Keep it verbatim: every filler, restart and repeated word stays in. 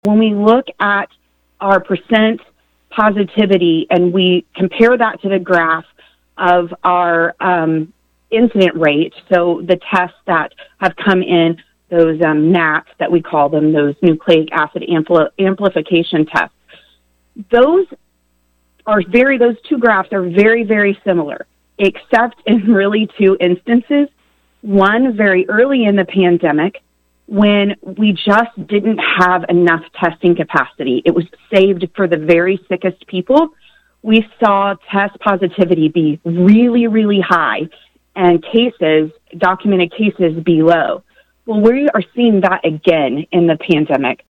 When we look at our percent positivity and we compare that to the graph of our um, incident rate, so the tests that have come in, those um, N A Ts that we call them, those nucleic acid ampli- amplification tests, those are very, those two graphs are very, very similar, except in really two instances. One, very early in the pandemic, when we just didn't have enough testing capacity. It was saved for the very sickest people. We saw test positivity be really, really high and cases, documented cases, be low. Well, we are seeing that again in the pandemic.